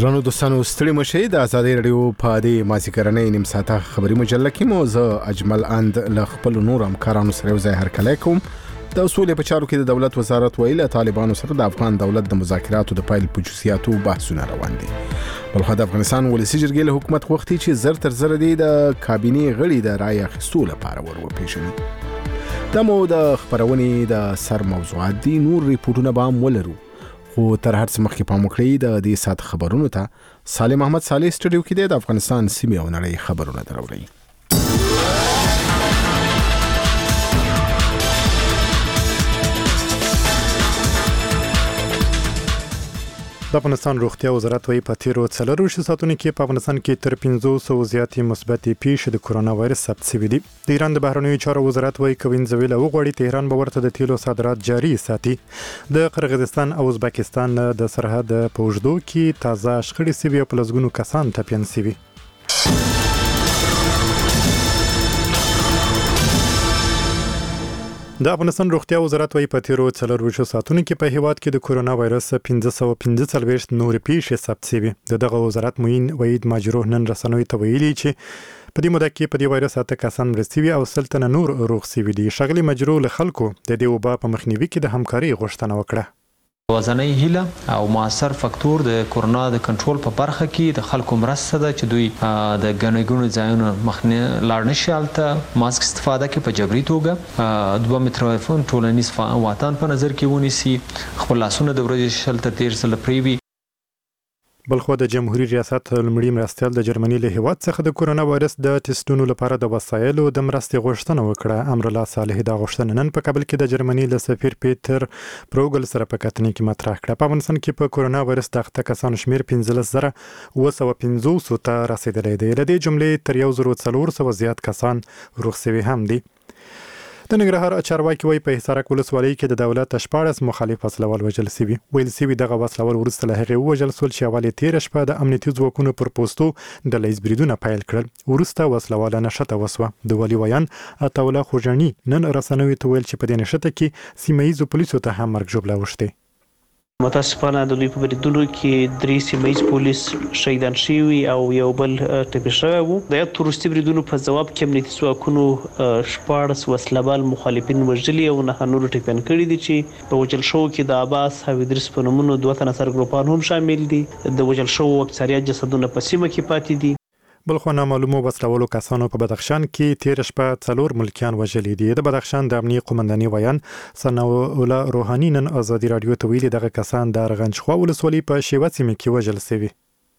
درنو دوستانو ستړي مشئ د ازادي رادیو په دې مازیګرنۍ نیم ساعته خبري مجله کې مو زه اجمل اند له خپل نور همکارانو سره یو ځای هرکلی کوم. د اصول په چارو کې د دولت وزارت ویل طالبانو سره د افغان دولت د مذاکراتو د پایل په جزئیاتو بحثونه روان دي. بلخو د افغانستان ولسی جرګې له حکومت وختي چې زر تر زر دی د کابینې غړي د رای اخیستو لپاره وروپېژني. د مو د خبرونې د سر موضوعات دي، نور ریپورتونه به هم ولرو، خو تر هر څه مخکې پام وکړئ د دې ساعت خبرونو ته. سالم احمد صالح سټوډیو کې د افغانستان سیمې او نړۍ خبرونه دروړي. د افغانستان روغتیا وزارت وايي په تیرو 4 ساعتونو کې په افغانستان کې تر 500 زیاتې مثبتې پیښې د کرونا وایرس ثبت شوې دي. د ایران د بهرنیو چارو وزارت وايي کوینزویلا وغواړي تهران به ورته د تیلو صادرات جاري ساتي. د قرغیزستان او ازبکستان د سرحد په اوږدو کې تازه شخړې شوي او په لسګونو کسان ټپیان شوي. د افغانستان روغتیا وزارت وايي په تیرو 4 ساعتونو کې په هیواد کې د کرونا وایرس 545 نورې پیښې ثبت شوي. دغه وزارت معین وحید ماجروح نن رسنیو ته ویلي چې په دې موده کې په دې وایرس 8 کسان مړه شوي او 30 تنه نور روغ شوي دي. ښاغلي ماجروح له خلکو د دې وبا په مخنیوي کې د همکارۍ غوښتنه وکړه. وزنۍ هیله او موثر فاکتور د کرونا د کنټرول په برخه کې د خلکو مرسته ده چې دوی د ګڼې ځایونو مخنه لاړ نشي، هلته ماسک استفاده کوي په جبري توګه، 2 متره ټولنیز واتان په نظر کې ونیسي، خپل لاسونه د ورځې شل تر 13 ځله پریوي. بلخو د جمهوریت ریاست لمړي مرستیال د جرمني له هیواد څخه د کرونا وایرس د ټیسټونو لپاره د وسایلو د مرستې غوښتنه وکړه. امرالله صالح دا غوښتنه نن په کابل کې د جرمني له سفیر پیټر پروګل سره په کتنې کې مطرح کړه. په افغانستان کې په کرونا وایرس د اخته کسانو شمیر 15750 ته رسیدلی دی. له دې جملې تر 1400 زیات کسان روغ شوي هم دي. د ننګرهار چارواکي وايي په حصارک ولسوالۍ کې د دولت 14 مخالف وسلوال وژل شوي. ویل شوي دغه وسلوال وروسته له هغې ووژل شول چې اول یې تېره شپه د امنیتي ځواکونو پر پوستو د لیز بریدونه پیل کړل. وروسته وسلواله نښته وسوه. د والي ویان عطاالله خوږني نن رسنیو ته ویل چې په دې نښته کې سیمه ییزو پولیسو ته هم مرګ ژوبله اوښتې. متاسفانه د دوی په بریدونو کې 3 سیمه ییز پولیس شهیدان شوي او یو بل ټپي شوی وو. د یاد وروستي بریدونو په ځواب کې امنیتي ځواکونو 14 وسلوال مخالفین وژلي او 9 نور ټپیان کړي دي چې په وژل شوو کې د عباس او ادریس په نومونو 2 تنه سرګروپان هم شامل دي. د وژل شوو اکثریت جسدونه په سیمه کې پاتې دي. بلخو نامعلومو وسلوالو کسانو په بدخشان کې تیر شپه 4 ملکیان وژلي دي. د بدخشان د امنیه قومنداني ویان ثناءالله روحاني نن ازادي رادیو ته ویلي دغه کسان د ارغندخوا ولسوالۍ په شیوه سیمه کې وژل شوي.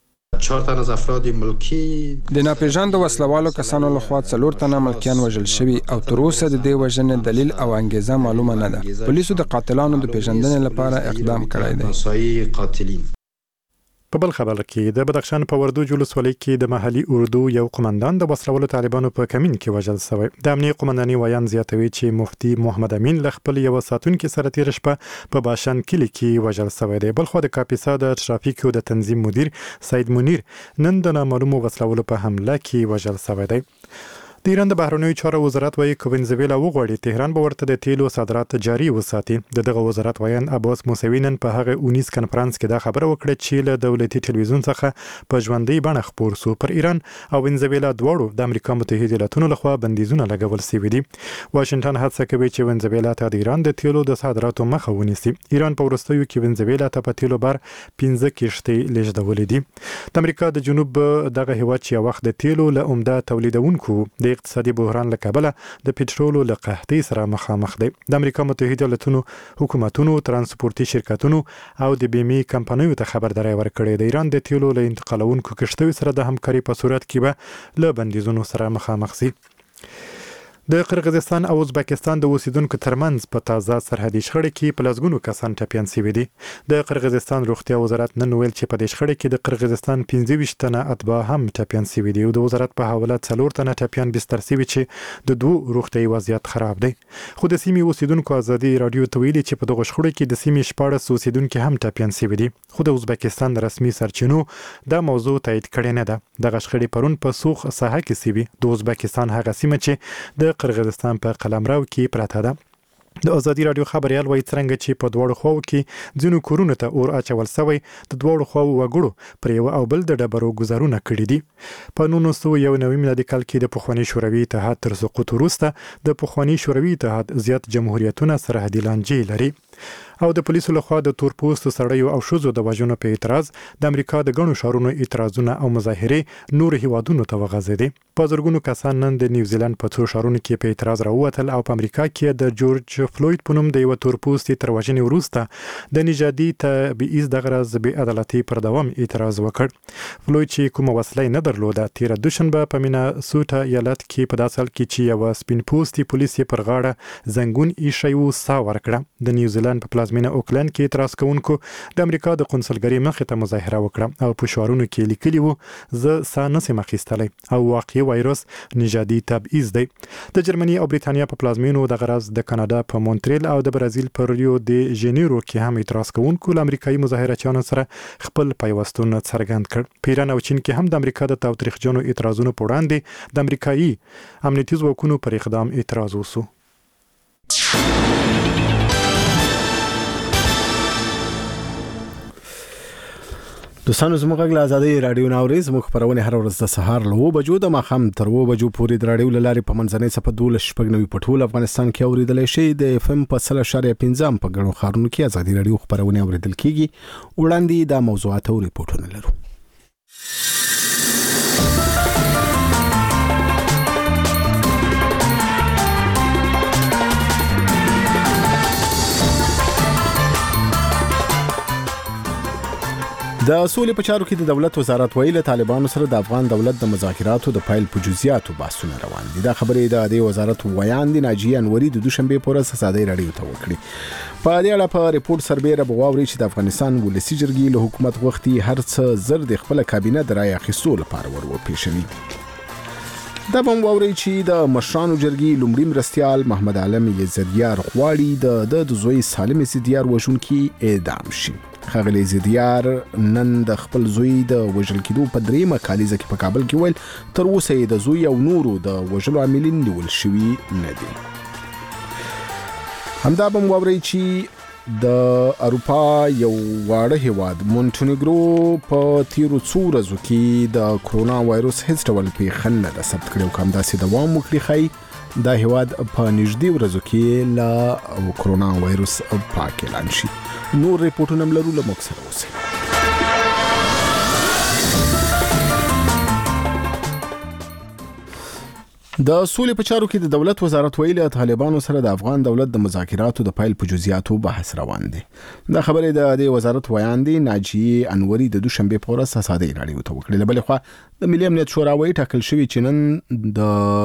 4 تن از افراد ملکی د ناپېژاندو وسلوالو کسانو لخوا 4 تنه ملکیان وژل شوي او تر اوسه د دې وژنې دلیل او انګیزه معلومه نه ده. پولیسو د قاتلانو د پیژندنې لپاره اقدام کړی دی. په بل خبر کې د بدخشان په وردوج ولسوالۍ کې د محلي اردو یو قومندان د وسلوالو طالبانو په کمین کې وژل شوی. د امنیه قومنداني ویان زیاتوي چې مفتي محمد امین له خپل یو ساتونکي سره تیر شپه په باشان کلی کې وژل شوی دی. بلخو د کاپیسا د ترافیکو د تنظیم مدیر سید منیر نن د نامعلومو وسلوالو په حمله کې وژل شوی دی. د ایران د بهرنیو چارو وزارت وايي کوینزویلا وغواړي تهران به ورته د تیلو صادرات جاري وساتي. دغه وزارت ویان عباس موسوي نن په هغه 19 کنفرانس کې دا خبره وکړه چې له دولتي ټلویزیون څخه په ژوندۍ بڼه خپور سو. پر ایران او وینزویلا دواړو د امریکا متحده ایالاتونو لخوا بندیزونه لګول شوي دي. واشنگټن هڅه کوي چې وینزویلا ته د ایران د تیلو د صادراتو مخه ونیسي. ایران په وروستیو کې وینزویلا ته په تیلو بار 15 کښتۍ لیږدولې دي. د امریکا د جنوب دغه هیواد چې وخت د تیلو له عمده تولیدونکو د اقتصادي بحران له کبله د پټرولو له قحطۍ سره مخامخ دی. د امریکا متحده ایالاتونو حکومتونو ترانسپورتي شرکتونو او د بیمې کمپنیو ته خبرداری ورکړې د ایران د تیلو له انتقالونکو کښتیو سره د همکاري په صورت کې به له بندیزونو سره مخامخ شي. د قرغیزستان او ازبکستان د اوسیدونکو ترمنځ په تازه سرحدي شخړه کې په لسګونو کسان ټپیان شوي دي. د قرغیزستان روغتیا وزارت نن ویل چې په دې شخړه کې د قرغیزستان 25 تنه اتباع هم ټپیان شوي دي او د وزارت په حواله 4 تنه ټپیان بستر شوي چې د 2 روغتیايي وضعیت خراب دی. خو د سیمې اوسیدونکو ازادي رادیو ته ویلي چې په دغه شخړه کې د سیمې 14 اوسیدونکو هم ټپیان شوي دي. خو د ازبکستان رسمي سرچینو دا موضوع تایید کړې نه ده. دغه شخړې پرون په سوخ ساحه کې شوي. د ازبکستان هغه سیمه چې د قرغیزستان په قلمرو کې پراته ده د ازادي رادیو خبريال وایي څنګه چې په دوړو خواو کې ځینو کورونو ته اور اچول شوی د دوړو خواو وګړو پر یو او بل د ډبرو گزارونه کړی دي. په 1991 میلادي کال کې د پخوانی شوروي اتحاد تر سقوط وروسته د پخوانی شوروي اتحاد زیات جمهوریتونه سرحدي لانجې لري او د پولیسو لخوا د تور پوستو سړیو او ښځو د وژنو په اعتراض د امریکا د ګڼو ښارونو اعتراضونه او مظاهرې نور هیوادونو ته وغځېدې. په زرګونو کسان نن د نیوزیلند په څو ښارونو کې په اعتراض راووتل او په امریکا کې د جورج فلوید په نوم د یو تور پوستي تر وژنې وروسته د نژادي تبعیض د غرض بې عدالتۍ پر دوام اعتراض وکړ. فلوید چې کومه وسله نه درلوده تیر دوشنبه په میناسوټا ایالت کې په داسې حال کې چې یو سپین پوستي پولیس پر غاړه زنګون ایښی و سا ورکړه. د نیوزیلند په پلازمینه اوکلند کې اعتراض کوونکو د امریکا د قونسلګرۍ مخې ته مظاهره وکړه او په شعارونو کې لیکلي وو زه سا نسم اخیستلی او واقعي وایرس نژادي تبعیض دی. د جرمني او بریتانیا په پلازمینو د غرض د کاناډا په مونټریل او د برازیل په ریو دی ژنیرو کې هم اعتراض کوونکو له امریکایي مظاهرچیانو سره خپل پیوستون څرګند کړ. په ایران او چین کې هم د امریکا د تاوتریخجنو اعتراضونو په وړاندې د امریکایي امنیتي ځواکونو پر اقدام اعتراض وسو. دوستانو زموږ غږ له ازادۍ رادیو ناوري زموږ خپرونه هر ورځ د سهار له 9 بجو د ماښام تر 2 بجو پورې د رادیو لارې په منځنۍ صفحه 12 په ټول افغانستان کې اوریدل شي. د اف ام په 3.15 په ګڼو خارونو کې ازادي رادیو خپرونه اوریدل کیږي. وړاندې د موضوعات او ریپورتونه لرو. د سولې په چارو کې د دولت وزارت ویل طالبانو سره د افغان دولت د مذاکراتو د فایل په جزئیاتو بحثونه روان دي. دا خبرې د وزارت ویان دي ناجیه انوري د دوشنبه په ورځ ازادي رادیو ته وکړي. په دې اړه په ریپورت سربېره بغواوري چې د افغانستان ولسی جرګې له حکومت وختي هر څه زر د خپل کابینه د رای اخیستو لپاره ورپېښوي. دا بم ووري چې د مشرانو جرګې لومړی مرستيال محمد عالم یزدیار غواړي د زوی سالم یزدیار وژونکي اعدام شي. خغلی زیدیار نن د خپل زوی د وژل کېدو په دریمه کالیزه کې په کابل کې ویل تر اوسه د زوی او نورو د وژلو عاملین نیول شوي نه دي. همدا بم ووري چې د اروپا یو واړه هیواد مونټنیګرو په تیرو څو ورځو کې د کرونا وایرس هیڅ ډول پیښه نه ده ثبت کړې او کوم داسې دوام وکړي ښایي دا هیواد په نږدې ورځو کې له کرونا وایرس پاک اعلان شي. نور ریپورتونه لرو له موږ سره اوسئ. د سولې په چارو کې د دولت وزارت ویلي طالبانو سره د افغان دولت د مذاکراتو د فایل په جزئیاتو بحث روان دي. دا خبره د وزارت ویان دي ناجیه انوري د دوشنبه په ورځ ازادي رادیو ته وکړه. بل خو د ملي امنیت شورا وایي ټاکل شوی چې نن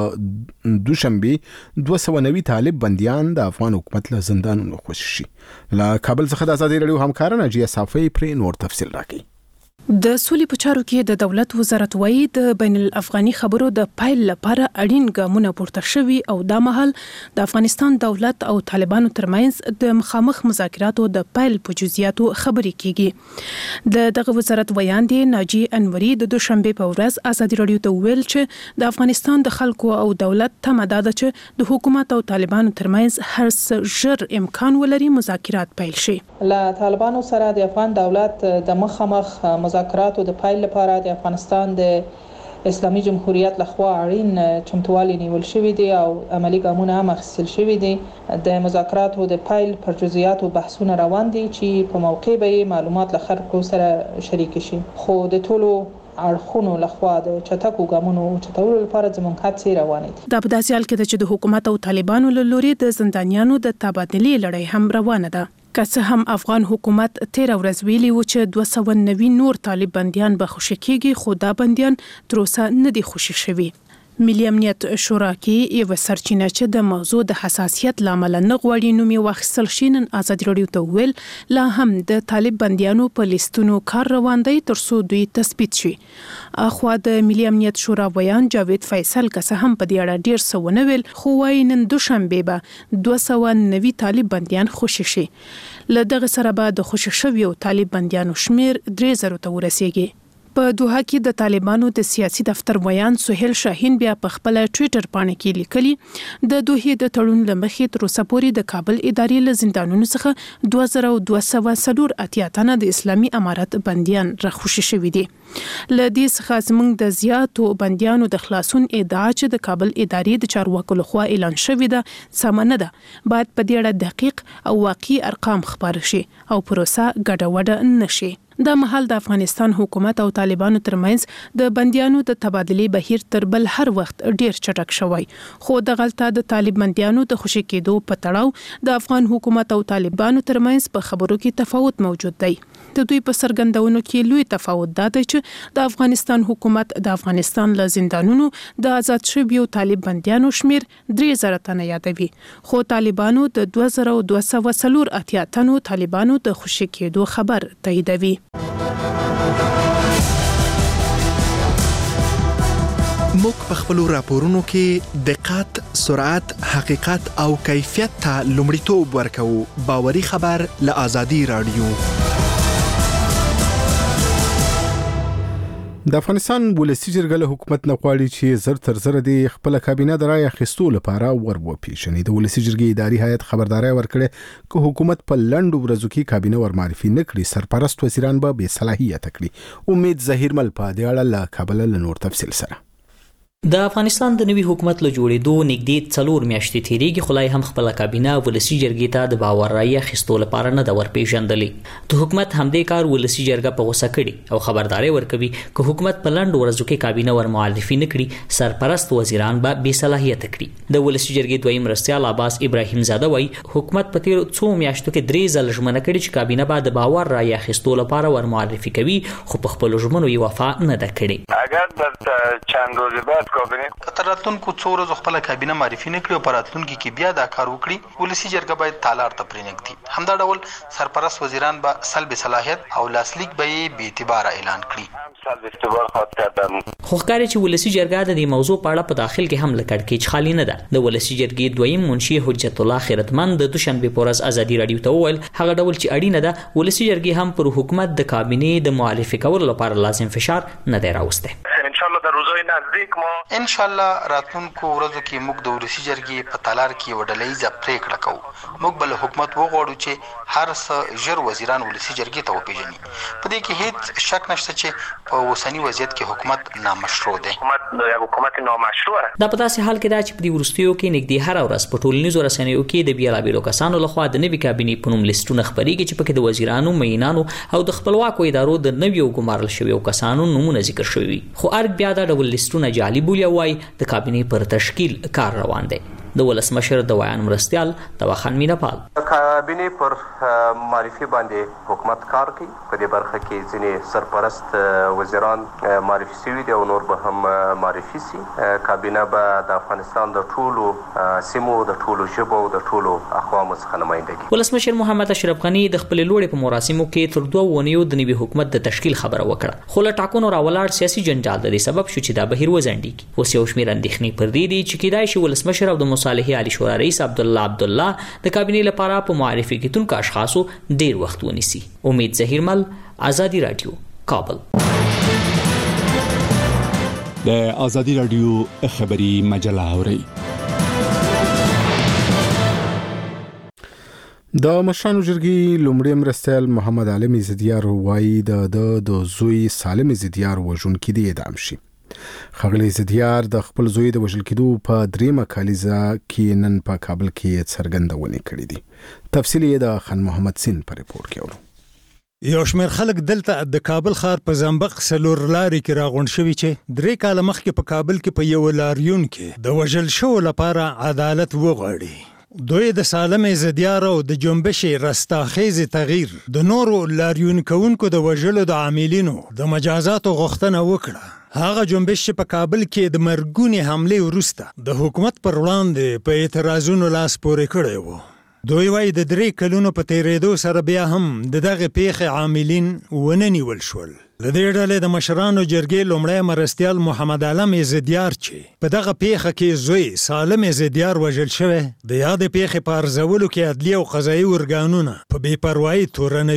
د دوشنبه 290 طالب بنديان د افغان حکومت له زندانونو خوشي شي. له کابل څخه د ازادي رادیو همکار ناجیه صافي پر نور تفصیل راکړي. د سولې په چارو کې د دولت وزارت وایي د بین الافغاني خبرو د پایل لپاره اړین ګامونه پورته شوي او دا مهال د افغانستان دولت او طالبانو ترمنځ د مخامخ مذاکراتو د پایل په جزئیاتو خبرې کیږي. دغه وزارت ویان دي ناجی انوري د دوشنبه په ورځ ازادي رادیو ته ویل چې د افغانستان د خلکو او دولت تمه ده چې د حکومت او طالبانو ترمنځ هر څه ژر امکان ولري مذاکرات پیل شي. له طالبانو سره د افغان دولت د مخامخ مذاکراتو د پایل لپاره د افغانستان د اسلامي جمهوریت لخوا اړین چمتووالی نیول شوی دی او عملی ګامونه هم اخیستل شوی دي. د مذاکراتو د پایل پر جزئیاتو بحثونه روان دي چې په موقع به معلومات له خلکو سره شریک شي. خو د ټولو اړخونو لخوا د چټکو ګامونو چټولو لپاره زموږ هڅې روانې دي. دا په داسې حال کې چې د حکومت او طالبانو له لوري د زندانیانو د تبادلې لړۍ هم روانه ده. که څه هم افغان حکومت 13 ورځ ویلي و چې 290 نور طالب بنديان به خوشي کیږي خو دا بنديان تر اوسه نه دي خوشي شوي. ملي امنیت شورا کې یو سرچینه چې د موضوع د حساسیت لامل نه غوړي نوم یې واخیستل شي نن ازادي رادیو ته ویل لا هم د طالب بنديانو په لیستونو کار روان دی ترڅو دوی تثبیت شي. اخوا د ملي امنیت شورا بیان جاوید فیصل که هم په دې اړه ډیر څه ونه ویل خو وايي نن دوشنبه به 290 طالب بنديان خوشي شي. له دغه سره به د خوشي شویو طالب بنديانو شمیر 3000 ته ورسیږي. په دوحه کې د طالبانو د سیاسي دفتر ویان سهیل شاهین بیا په خپل ټوئیټر باندې کې لیکلي د دوحې د تړون لمخې تر اوسه پورې د کابل ادارې له زندانونو څخه 2284 تنه د اسلامي امارت بنديان راخوشي شوي دي. له دې څخه زموږ د زیاتو بنديانو د خلاصون ادعا چې د کابل ادارې د چارواکو لخوا اعلان شوی ده سم نه ده، باید په دې اړه دقیق او واقعي ارقام خبر شي او پروسه ګډوډ نشي. دا مهال د افغانستان حکومت او طالبانو ترمنځ د بنديانو د تبادلې بهیر تر بل هر وخت ډیر چټک شوی، خو د غلطه د طالب بنديانو د خوشي کېدو په تړاو د افغان حکومت او طالبانو ترمنځ په خبرو کې تفاوت موجود دی. د دوی په سرګندونو کې لوی تفاوت دا دی چې د افغانستان حکومت د افغانستان له زندانونو د آزاد شویو طالب بنديانو شمیر 3000 تنه یادوي، خو طالبانو د 2284 تنو طالبانو د خوشي کېدو خبر تاییدوي. موږ په خپل راپورونو کې دقت، سرعت، حقیقت او کیفیت ته لومړیتوب ورکوو. باوري خبر له آزادي رادیو. د افغانستان ولسی جرګه له حکومت نه غواړي چې زر تر زر د خپل کابینه د رای اخیستو لپاره ور وپیژني. د ولسی جرګې اداري هیئت خبرداري ورکړه چې حکومت په لنډو ورځو کې کابینه ور معرفي نه کړي، سرپرست وزیران به بې صلاحیت کړي. امید ظهیرمل په دې اړه له کابل له نور تفصیل سره. د افغانستان د نوي حکومت له جوړېدو نږدې 4 میاشتې تیریږي، خو لا هم خپل کابینه ولسی جرګې ته د باور رای اخیستو لپاره نه د ورپېژندلې. د حکومت همدې کار ولسی جرګه په غوسه کړي او خبرداري ورکوي چې حکومت په لنډو ورځو کې کابینه ور معرفي نه کړي، سرپرست وزیران به بې صلاحیت کړي. د ولسی جرګې دویم مرستیال عباس ابراهیم زاده وایي حکومت په تیر 2 میاشتو کې 3 ځله ژمنه کړې چې کابینه به د باور رای اخیستو لپاره ور معرفي کوي، خو په خپل ژمنو یې وفا نه ده کړې. اگر در چند روز بعد کابینه راتلونکو څو ورځو خپل کابینه معرفي نه کړي او په راتلونکي کې بیا دا کار وکړي، ولسی جرګه باید تالار ته پرېنږدي. همدا ډول سرپرست وزیران به سلب صلاحیت او لاسلیک به یې بې اعتباره اعلان کړي. خو ښکاري چې ولسی جرګه د دې موضوع په اړه په داخل کې هم له کړکېچ خالي نه ده. د ولسی جرګې دویم منشي حجت الله خیرتمند د دوشنبه په ورځ ازادي رادیو ته وویل هغه ډول چې اړینه ده ولسی جرګې هم پر حکومت د کابینې د معرفي کولو لپاره لازم فشار نه دی راوستی. انشاءالله در روزهای نزدیک ما انشاءالله راتلونکو ورځو کې موږ د ولسی جرګې په تالار کې وډلایزه پریکړه کوو. موږ بل حکومت وغواړو چې هر څه ژر وزیران ولسی جرګې ته وپیژني. په دې کې هیڅ شک نشته چې په اوسنی وضعیت کې حکومت نامشروع دی. حکومت نامشروع دا په داسې حال کې دا چې په دې وروستیو کې نږدې هر ورځ په ټولنیزو رسنیو کې د بیلابیلو کسانو لخوا د نوي کابینې په نوم لیستونه خپریږي چې پکې د وزیرانو، معینانو او د خپلواکو ادارو د نویو ګمارل شویو کسانو نومونه ذکر شوي، خو ارګ بیا دا ډول لیستونه جعلي بولي او وايي د کابینې پر تشکیل کار روان دی. د ولسمشر د ویان مرستیال دواخان مینپال کابینې پر معرفي باندې حکومت کار کوي. په دې برخه کې ځینې سرپرست وزیران معرفي شوي دي او نور به هم معرفي شي. کابینه به د افغانستان د ټولو سیمو، د ټولو ژبو او د ټولو اقوامو څخه نمایندګي. ولسمشر محمد اشرف غني د خپل لوړې په مراسمو کې تر 2 اونیو د نوي حکومت د تشکیل خبره وکړه، خو له ټاکنو راولاړ سیاسي جنجال د دې سبب شو چې دا بهیر وځنډي. اوس یو شمېر اندېښنې پر دې دي چې کېدای شي ولسمشر او د مصالحې عالی شورا رئیس عبدالله د کابینې لپاره په معرفي کېدونکو اشخاصو ډیر وخت ونیسي. امید ظهیرمل، آزادي رادیو، کابل. د آزادي رادیو خبری مجله اوري. د مشرانو جرګې لومړی مرستیال محمد علي زدیار وایي د زوی سالم زدیار وژونکي دی اعدام شي. ښاغلی زدیار د خپل زوی د وژل کېدو په دریمه کالیزه کې نن په کابل کې څرګندونې کړې دي. تفصیل یې د خان محمد سین په ریپورت کې اورو. یو شمېر خلک دلته د کابل ښار په زنبق څلور لارې کې راغونډ شوي چې 3 کاله مخکې په کابل کې په یو لاریون کې د وژل شوو لپاره عدالت وغواړي. دوی د سالم زدیار او د جنبش رستاخیز تغییر د نورو لاریون کوونکو د وژلو د عاملینو د مجازاتو غوښتنه وکړه. هغه جنبش چې په کابل کې د مرګونې حملې وروسته د حکومت پر وړاندې په اعتراضونو لاس پورې کړی و. دوی وایي د 3 کلونو په تیریدو سره بیا هم د دغه پیښې عاملین ونه نیول شول. له دې ډلې د مشرانو جرګې لومړی مرستیال محمد علم زدیار چې په دغه پیښه کې زوی سالم زدیار وژل شوی، د یادې پیښې په ارزولو کې عدلیه او قضایي ارګانونه په بې پروایي تورنوي.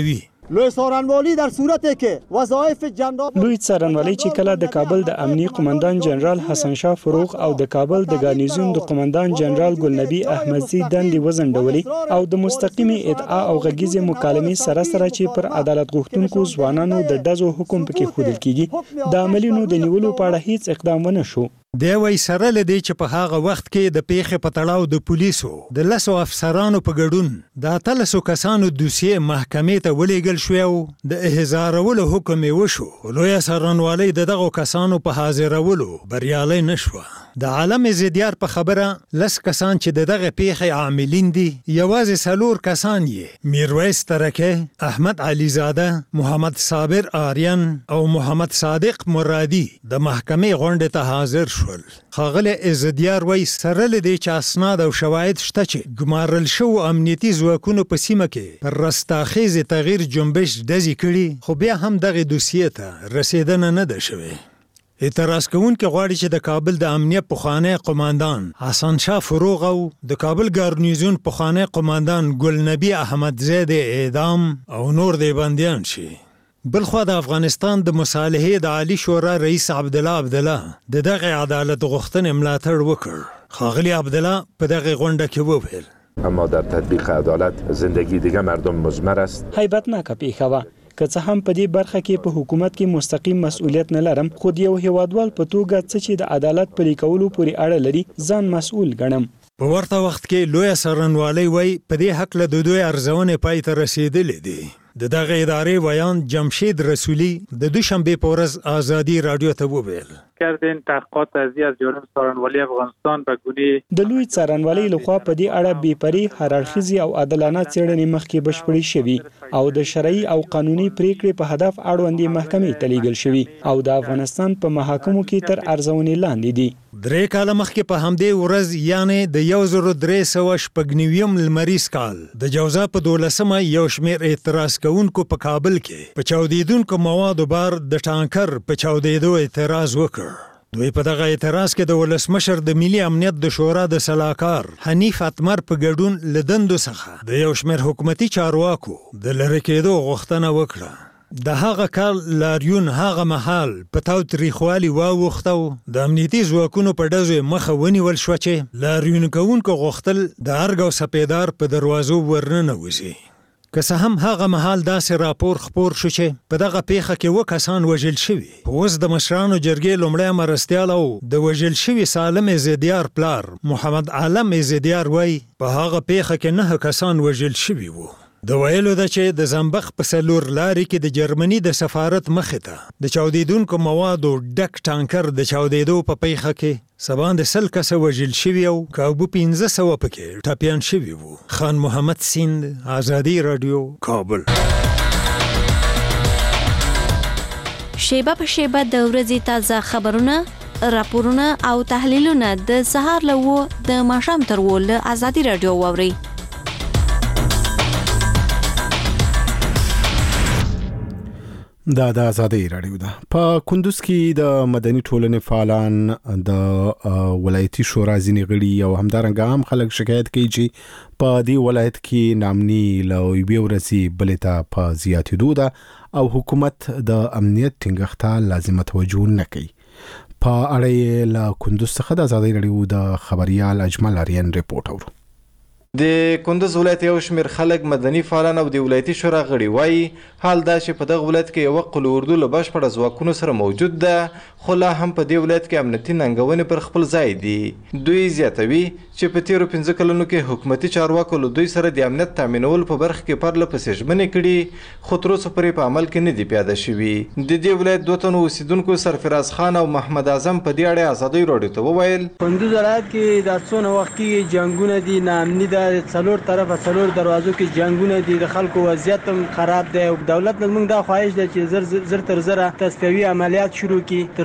لوی څارنوالي در صورتی که وظایف جنرال لوی څارنوالي چې کله د کابل د امنیي قومندان جنرال حسن شاه فروغ او د کابل د ګارنیزون د قومندان جنرال ګلنبي احمدزي دندې وزنډولې او د مستقیمي ادعا او غږیزې مکالمې سره چې پر عدالت غوښتونکو ځوانانو د ډزو حکم پکې ښودل کیږي د عملیونو د نیولو په اړه هیڅ اقدام ونه شو. دی وایي سره له دې چې په هغه وخت کې د پیښې په تړاو د پولیسو د 10 افسرانو په ګډون د 13 کسانو دوسیې محکمې ته ولېږل شوې او د احضارولو حکم یې وشو. لویه څارنوالۍ د دغو کسانو په حاضرولو بریالی نه شوه. د عالم زیدیار په خبره 10 کسان چې د دغه پیښې عاملین دي یوازې 4 کسان یې میرویس ترکه، احمد علیزاده، محمد صابر آریان او محمد صادق مرادي د محکمې غونډې ته حاضر شول. ښاغلی عزدیار وایي سره له دې چې اسناد او شواهد شته چې ګمارل شوو امنیتي ځواکونو په سیمه کې پر رستاخیزې تغییر جنبش ډزې کړي خو بیا هم دغې دوسیې ته رسېدنه نه ده شوې. اعتراض کوونکي غواړي چې د کابل د امنیت پخوانی قومندان حسن شاه فروغ او د کابل ګارنیزون پخوانی قومندان ګلنبي احمدزي د اعدام او نور د بندیان شي. بلخوا د افغانستان د مصالحې د عالی شورا رئیس عبدالله عبدالله دغه عدالت غوښتنې ملاتړ وکړ. ښاغلی عبدالله په دغه غونډه کې وویل اما در تطبیق عدالت زندگی دیگه مردم مضمر است. هیبتناکه پیښه وه که څه هم په دې برخه کې په حکومت کې مستقیم مسؤلیت نه لرم خو د یو هیوادوال په توګه څه چې د عدالت پلي کولو پورې اړه لري ځان مسؤل ګڼم. په ورته وخت کې لویه څارنوالۍ وایي په دې هکله د دوی ارزونې پای ته رسېدلې دي. د دغه ادارې ویان جمشید رسولی د دوشنبه په ورځ آزادي رادیو ته وویل کردین تحقیقات از جانب څارنوالۍ افغانستان به ګونې د لوی څارنوالۍ لخوا په دې اړه بېپرې هررخیزي او عادلانه څېړنې مخکې بشپړې شوي او د شرعي او قانوني پریکړې په هدف اړوندې محکمې ته لیږل شوي او د افغانستان په محاکمو کې تر ارزونې لاندې دي. 3 کاله مخکې په همدې ورځ یعنې د 1396 لمریز کال د جوزا په 12مه یو شمېر اعتراض کوونکو په کابل کې په چاودیدونکو موادو بار د ټانکر په چاودیدو اعتراض وکړ. دوی په دغه اعتراض کې د ولسمشر د ملي امنیت د شورا د سلاکار حنیف اتمر په ګډون له دندو څخه د یو شمېر حکومتي چارواکو د لرې کېدو غوښتنه وکړه. د هغه کال لاریون هغه مهال په تاوتریخوالي واوښته او د امنیتي ځواکونو په ډزو مخه ونیول شوه چې لاریون کوونکو غوښتل د ارګ او سپېدار په دروازو ورننوځي. که څه هم هغه مهال داسې راپور خپور شو چې په دغه پیښه کې 2 کسان وژل شوي. اوس د مشرانو جرګې لومړی مرستیال او د وژل شوي سالم عزدیار پلار محمد عالم عزدیار وایي په هغه پیښه کې 9 کسان وژل شوي وو. د ویلو ده چې د زنبخ په سلور لارې کې د جرمني د سفارت مخې ته د چاودیدونکو موادو ډک ټانکر د چاودیدو په پیښه کې سباند 100 کسه وژل شوي او کابو 1500 پکې ټپیان شوي وو. خان محمد سیند، آزادي رادیو، کابل. شیبه په شیبه د ورځې تازه خبرونه، راپورونه او تحلیلونه د سهار له 9 د ماښام تر 10 له آزادي رادیو واورئ. دا د آزادۍ رادیو ده. په کندوز کې د مدني ټولنې فعالان د ولایتي شورا ځینې غړي او همدارنګه هم خلک شکایت کوي چې په دې ولایت کې نامني له یوې ورځې بلې ته په زیاتېدو ده او حکومت د امنیت ټینګښت ته لازمه توجه نه کوي. په اړه یې له کندوز څخه د آزادۍ رادیو د خبریال اجمل آریان ریپورت اورو. د کندوز ولایت یو شمېر خلک مدني فعالان او د ولایتي شورا غړي وایي حال دا چې په دغه ولایت کې یوه قل اردو له بشپړه ځواکونو سره موجود ده خو لا هم په دې ولایت کې امنیتي ننګونې پر خپل ځای دي. دوی زیاتوي چې په تیرو 15 کلونو کې حکومتي چارواکو له دوی سره د امنیت تامینولو په برخه کې پرله پسې ژمنې کړي خو تر اوسه پورې په عمل کې نه دي پیاده شوي. د دې ولایت 2 تنو اوسیدونکو سرفراز خان او محمد اعظم په دې اړه آزادۍ راډیو ته وویل کندوز ولایت کې د څونه وخت کې جنگونه دي، ناامني ده، څلور طرفه څلور دروازو کې جنگونه دي، د خلکو وضعیت هم خراب دی او دولت موږ دا خواهش ده چې زر تر زره تصفیوي عملیات شروع کړي تر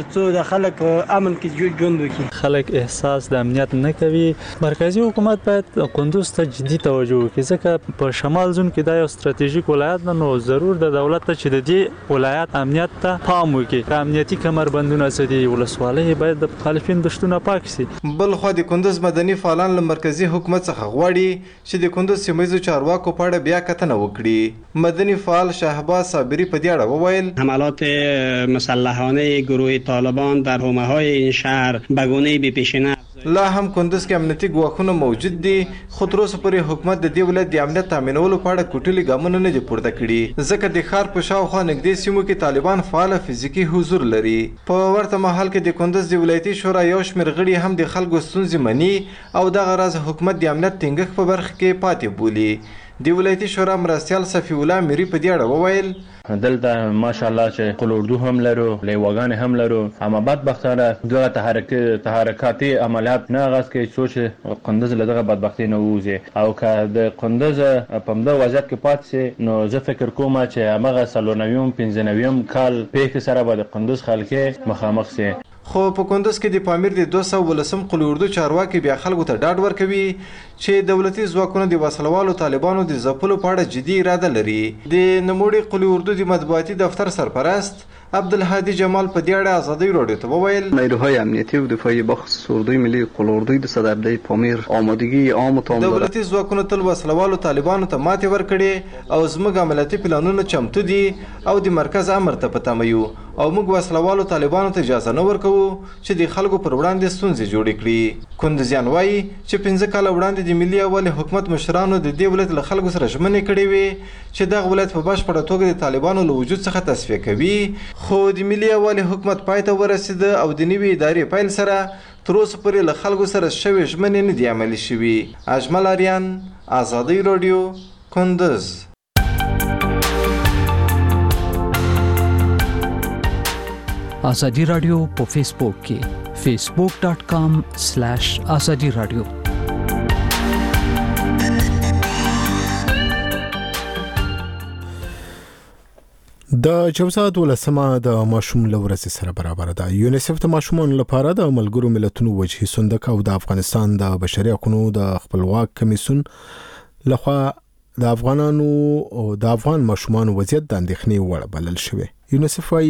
ترڅو د خلک امن کې ژوند وکړي. خلک احساس د امنیت نه کوي. مرکزی حکومت باید کندوز ته جدي توجه وکړي ځکه په شمال زون کې دا یو ستراتیژیک ولایت نه، نو ضرور د دولت ته چې د دې ولایت امنیت ته پام وکړي. امنیتي کمربندونه سدي ولسوالۍ باید د مخالفین دشتونه پاک شي. بل خو د کندوز مدني فعالان له مرکزی حکومت څخه غواړي چې د کندوز سیمایي چارواکو په اړه بیا کتنه وکړي. مدني فعال شهباز صابری په دې اړه وویل حملات مسلحانه گروه طالبان در حومه‌های این شهر به گونه‌ای بی‌پیشینه لا هم کندوز کې امنیتي ګواښونه موجود دي، خو تر اوسه پورې حکومت د دې ولایت د امنیت تامینولو په اړه کوټلي ګامونه نه دي پورته کړي، ځکه د ښار په شاوخوا نږدې سیمو کې طالبان فعال فزیکي حضور لري. په ورته مهال کې د کندوز د ولایتي شورا یو شمېر غړي هم د خلکو ستونزې مني او دغه راز حکومت د امنیت ټینګښت په برخه کې پاتې بولي. د ولایتي شورا مرستیال صفی الله میری په دې اړه وویل دلته ماشاءالله چې قل اردو هم لرو، لیواګان هم لرو، اما بدبختانه دغه تحرکاتي عملیات نه غاز کې چې کندوز له دغه بدبختی نه ووځي او که د کندوز په همدغه وضعیت کې پاتې شي نو زه فکر کوم چې همغه 95 کال پیښې سره به د کندوز خلک مخامخ شي. خو په کندوز کې د پامیر د 219 قل اردو چارواکي بیا خلکو ته ډاډ ورکوي چې دولتي ځواکونه د وسلوالو طالبانو د ځپلو په اړه جدي اراده لري. د نوموړي قل اردو د مطبوعاتي دفتر سرپرست عبدالهادی جمال په دې اړه آزادی رادیو ته وویل نیروهای امنیتی و دفاعی بخصوص اردوی ملی قل اردوی د صدابده پامیر آمادگی عام تام داره. دولتي ځواکونه تل وسلوالو طالبانو ته ماتې ورکړي او زموږ عملیاتي پلانونه چمتو دي او د مرکز امر ته په تمه یو او موږ وسلوالو طالبانو ته اجازه نه ورکوو چې د خلکو پر وړاندې ستونزې جوړې کړي. کندوزیان وایي چې 15 کاله وړاندې د ملي یووالي حکومت مشرانو د دې ولایت له خلکو سره ژمنې کړې وې چې دغه ولایت په بشپړه توګه د طالبانو له وجود څخه تصفیه کوي، خو د ملي یووالي حکومت پای ته ورسېده او د نوې ادارې پیل سره تر اوسه پورې له خلکو سره شوې ژمنې نه دي عملي شوي. اجمل آریان، آزادی رادیو، کندوز. آزادی رادیو په فیسبوک کې facebook.com/azadi radio. د جوزات ولسمه د ماشوم لورځ سره برابر ده. یونیسف د ماشومانو لپاره د ملګرو ملتونو وجهي صندوق او د افغانستان د بشري حقوقو د خپلواک کمیسیون لخوا د افغان ماشومان وضعیت د اندېښنې وړ بلل شوی. یونیسف وايي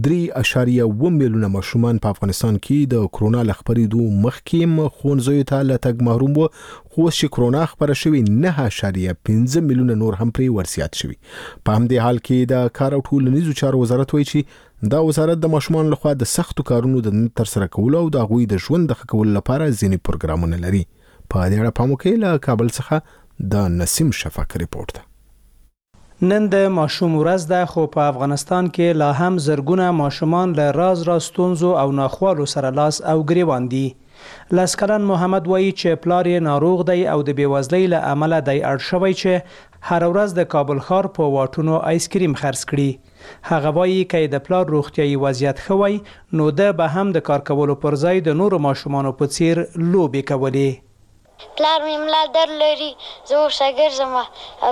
3.1 میلیونه ماشومان په افغانستان کې د کرونا له خپرېدو مخکې ښوونځیو ته له تګ محروم وو، خو چې کرونا خپره شوې 9.5 میلیونه نور هم پرې ورزیات شوي. په همدې حال کې د کار او ټولنیزو چارو وزارت وايي چې دا وزارت د ماشومان لخوا د سختو کارونو د ترسره کولو او د هغوی د ژوند د ښه کولو لپاره ځینې پروګرامونه لري. په دې اړه پام وکړئ. له کابل څخه د نسیم شفق ریپورت ده. نن د ماشوم ورځ ده، خو په افغانستان کې لا هم زرګونه ماشومان له راز ستونزو او ناخوالو سره لاس او ګریوان دي. لسکلن محمد وایي چې پلار یې ناروغ دی او د بېوزلۍ له امله دی اړ شوی چې هر ورځ د کابل ښار په واټونو آیسکریم خرڅ کړي. هغه وایي که د پلار روغتیایي وضعیت ښه وای نو ده به هم د کار کولو پر ځای د نورو ماشومانو په څیر لوبې کولې. پلار مې ملا در لري، زه ورسره ګرځم او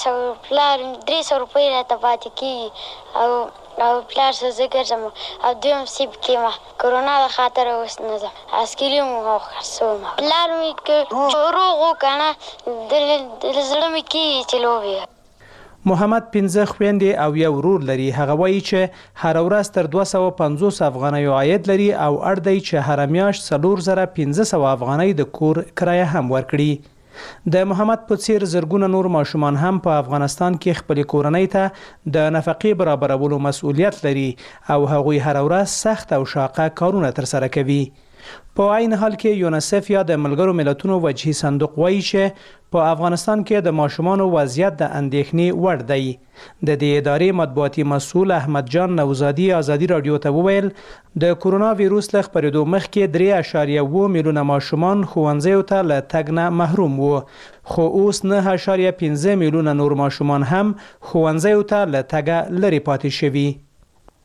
300 روپۍ راته پاتې کېږي او پلار سره زه ګرځم او دویم صیب کې ما کرونا د خاطره اوس نه ځم اسکریم او خرڅوم. پلار مې که روغ و که نه د زړه مې کېږي چې لوبې. محمد 15 خويندې او یو ورور لري. هغه وایي چې هر ورځ تر 250 افغانۍ عاید لري او اړ دی چې هر میاشت 4500 افغانۍ د کور کرایه هم ورکړي. د محمد په څیر زرګونه نور ماشومان هم په افغانستان کې خپل کورنۍ ته د نفقې برابرولو مسؤلیت لري او هغوی هر ورځ سخت او شاقه کارونه ترسره کوي. په عین حال کې یونیسف یا د ملګرو ملتونو وجهي صندوق وایي چې په افغانستان کې د ماشومانو وضعیت د اندېښنې وړ دی. د دې ادارې مطبوعاتي مسؤل احمد جان نوزادي آزادی رادیو ته وویل د کرونا ویروس له خپرېدو مخکې 3.1 میلیونه ماشومان ښوونځیو ته له تګ نه محروم وو، خو اوس 9.15 میلیونه نور ماشومان هم ښوونځیو ته له تګه لرې پاتې شوي.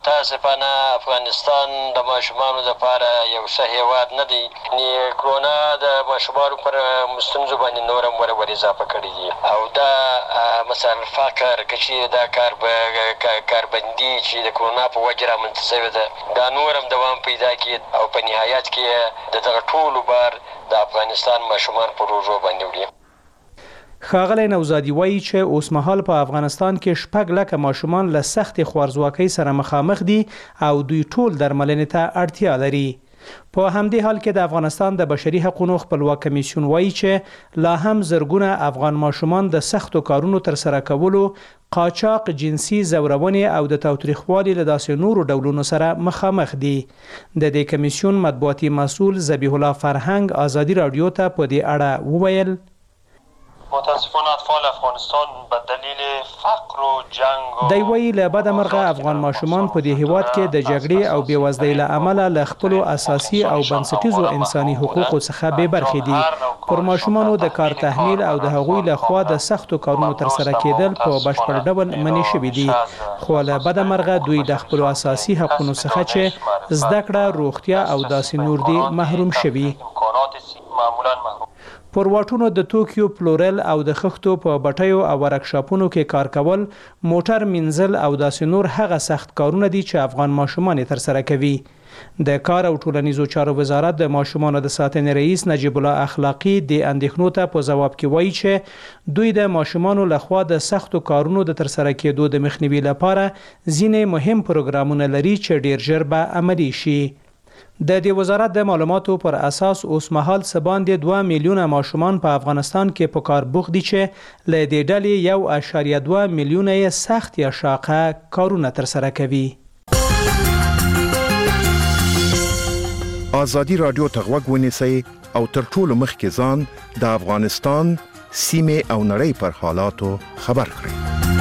متاسفانه افغانستان د ماشومانو لپاره یو ښه هیواد نه دی. کرونا د ماشومانو پر ستونزو باندې نور هم ور اضافه کړي دي او دا مثلا فقر که چیرې دا کاربندي چې د کرونا په وجه رامنځته شوې ده دا نور هم دوام پیدا کړي او په نهایت کې د دغه ټولو بار د افغانستان ماشومان پر روژو باندې وړي. ښاغلی نوزادي وایي چې اوسمهال په افغانستان کې 6 لکه ماشومان له سختې خوارځواکۍ سره مخامخ دي او دوی ټول درملنې ته اړتیا لري. په همدې حال کې د افغانستان د بشري حقوقو خپلواک کمیسیون وایي چې لا هم زرګونه افغان ماشومان د سختو کارونو ترسره کولو، قاچاق، جنسي ځورونې او د تاوتریخوالي له داسې نورو ډولونو سره مخامخ دي. د دې کمیسیون مطبوعاتي مسؤل ذبیح الله فرهنګ ازادي راډیو ته په دې اړه وویل: متاسفانه اطفال افغانستان به دلیل فقر و جنگ دی وایي له بده مرغه افغان ماشومان په دې هیواد کې د جګړې او بېوزلۍ له امله له خپلو اساسي او بنسټیزو انساني حقوقو څخه بې برخې دي. پر ماشومانو د کار تحمیل او د هغوی له خوا د سختو کارونو ترسره کېدل په بشپړ ډول منع شوي دي، خو له بده مرغه دوی د خپلو اساسي حقونو څخه چې زده کړه، روغتیا او داسې نور دي محروم شوي. پر واټونو د توکیو پلورل او د خښتو په بټیو او ورکشاپونو کې کار کول، موټر مینځل او داسې نور هغه سخت کارونه دي چې افغان ماشومان یې ترسره کوي. د کار او ټولنیزو چارو وزارت د ماشومانو د ساتنې رئیس نجیب الله اخلاقی د اندېښنو ته په ځواب کې وایي چې دوی د ماشومانو لخوا د سختو کارونو د ترسره کېدو د مخنیوي لپاره ځینې مهم پروګرامونه لري چې ډیر ژر به عملي شي. د دې وزارت د معلوماتو پر اساس اوس مهال څه باندې 2 میلیونه ماشومان په افغانستان کې په کار بوخت دي چې له دې ډلې 1.2 میلیونه یې سخت یا شاقه کارونه ترسره کوي. ازادي راډیو ته غوږ ونیسئ او تر ټولو مخکې ځان د افغانستان سیمې او نړۍ پر حالاتو خبر کړئ.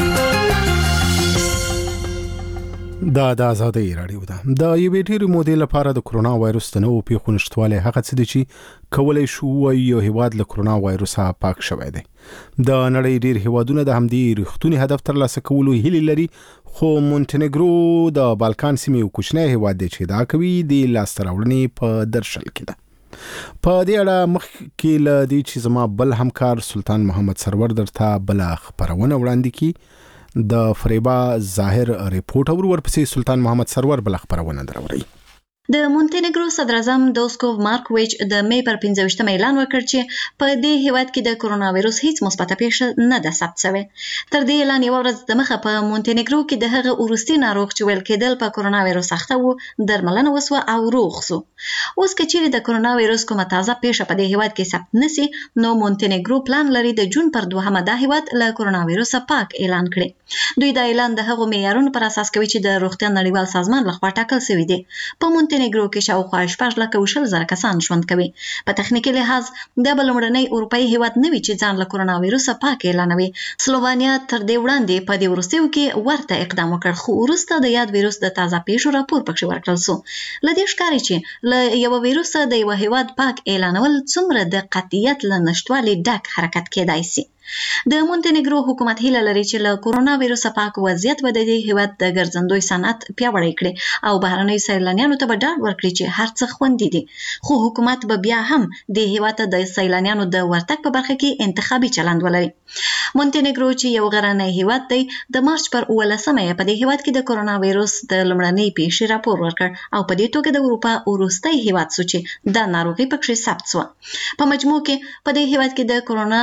د آزادۍ راډیو ده. د یوې ډېرې مودې لپاره د کرونا وایرس د نوو پیښو نشتوالی هغه څه دی چې کولی شو وایي یو هیواد له کرونا وایرسه پاک شوی دی. د نړۍ ډېر هیوادونه د همدې رښتوني هدف ترلاسه کولو هیلې لري، خو مونټنیګرو د بالکان سیمې یو کوچنی هیواد دی چې ادعا کوي د لاسته راوړنې په درشل کې ده. په دې اړه مخکې له دې چې زما بل همکار سلطان محمد سرور درته بله خپرونه وړاندې کړي، د فریبا ظاهر ریپورت اور ورپسې سلطان محمد سرور بل خبرونه دروړي. د مونټنیګرو صدر اعظم دوسکوف مارکویچ د مې پر 15 اعلان وکړ چې په دې هیواد کې د کرونا وایرس هیڅ مثبته پیښه نه ده ثبت شوې. تر دې اعلان یو ورځ د مخه په مونټنیګرو کې د هغه وروستي ناروغ چې ویل کېدل په کرونا وایرس اخته وو درملنه وسوه او روغ شو. اوس که چیرې د کرونا وایرس کومه تازه پیښه په دې هیواد کې ثبت نشي، نو مونټنیګرو پلان لري د جون پر 2 د هیواد له کرونا وایرس پاک اعلان کړي. دوی دا اعلان د هغو معیارونو پر اساس کوي چې د روغتیا نړیوال سازمان لخوا ټاکل شوی دی. په مونټنیګرو کې شاوخوا 6,000 کسان ژوند کوي. په تخنیکي لحاظ د بلمړنۍ اروپאי هیواد نه وی چې ځان له کرونا وایرس پاک اعلانوي. سلووانیا تر دې وړاندې په دې وروستیو کې ورته اقدام وکړ، خو وروسته د یاد وایرس د تازه پیښو راپور پکې ورکړل شو. له دې ښکاري چې له یو وایرس د یو هیواد پاک اعلانول څومره د قطعیت له نشټوالي ډک حرکت کېدای شي. د مونټنیګرو حکومت هیله لري چې له کرونا وایرس پاک وضعیت به د دې هیواد د ګرځندوی صنعت پیاوړی کړي او بهرنۍ سیلانیانو ته به ډاډ ورکړي چې هر څه خوندي دي. خو حکومت به بیا هم د هیواد ته د سیلانیانو د ورتګ په برخه کې انتخابي چلند ولري. مونټنیګرو چې یو غرنی هیواد دی، د مارچ پر 18 په دې هیواد کې د کرونا وایرس د لومړنۍ پیښې راپور ورکړ او په دې توګه د اروپا وروستی هیواد شو چې د ناروغي پکې ثبت شو. په مجموع کې په دې هیواد کې د کرونا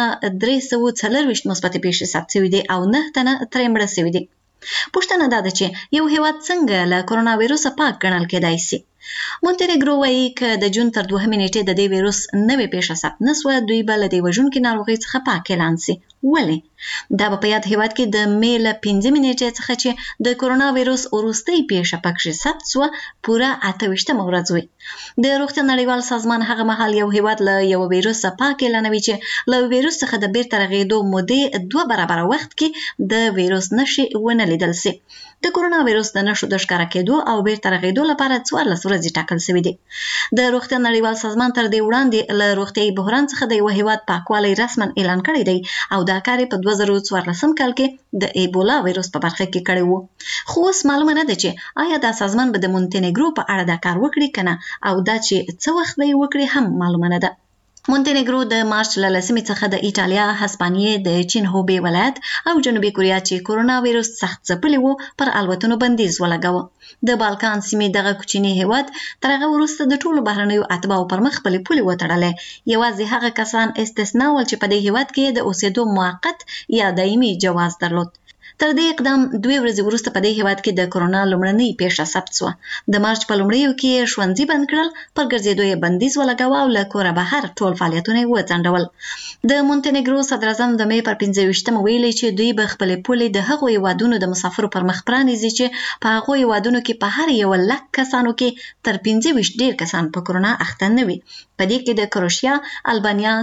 340 مثبت پیښې ثبت شوي دي او 9 تنه ترې مړه شوي دي. پوښتنه دا ده چې یو هیواد څنګه له کرونا وایرس پاک ګڼل کېدای شي. مونټنیګرو وایي که د جون تر 2 نیټې د دې وایرس نوې پیښه ثبت نشوه، دوی به له دې وژونکې ناروغۍ څخه پاک اعلان شي. ولې؟ دا به په یاد هیواد کې د مې له 15 نیټې څخه چې د کرونا وایرس وروستۍ پیښه پکې ثبت شوه پوره 28 ورځ وي. د روغتیا نړیوال سازمان هغه مهال یو هیواد له یو وایرس پاک اعلانوي چې له وایرس څخه د بیرته رغېدو مودې 2 برابره وخت کې د وایرس نښې ونه لیدل شي. د کرونا وایروس د نښو د ښکاره کېدو او بیرته رغېدو لپاره 14 ورځې ټاکل شوي دي. د روغتیا نړیوال سازمان تر دې وړاندې له روغتیایي بحران څخه د یو هیواد پاکوالی رسما اعلان کړی دی او دا کار په 2014 کال کې د ایبولا وایروس په برخه کې کړی و. خو اوس معلومه نه ده چې آیا دا سازمان به د مونتینګرو په اړه دا کار وکړي کنه او دا چې څه وخت به یې وکړي هم معلومه نه ده. مونتینګرو د مارچ له 10 څخه د ایټالیا، هسپانیې، د چین هوبې ولایت او جنوبي کوریا چې کرونا وایروس سخت ځپلی و پر الوتنو بندیز ولګاوه. د بالکان سیمې دغه کوچنی هیواد تر هغه وروسته د ټولو بهرنیو اتباعو پر مخ خپلې پولې وتړلې. یوازې هغه کسان استثنا ول چې په دې هیواد کې د اوسېدو موقت یا دایمي جواز درلود. تر دې اقدام 2 ورځې وروسته په دې هیواد کې د کرونا لومړنۍ پیښه ثبت شوه. د مارچ په لومړیو کې ښوونځي بند کړل، پر ګرځېدو یې بندیز ولګاوه او له کوره بهر ټول فعالیتونه یې وځنډول. د مونتینګرو صدراعظم د مې پر 15 ویلي چې دوی به خپلې پولې د هغو هیوادونو د مسافرو پر مخ پرانیزي چې په هغو هیوادونو کې په هر 100,000 کسانو کې تر 25 ډېر کسان په کرونا اخته نه وي. په دې کې د کروشیا، البانیا،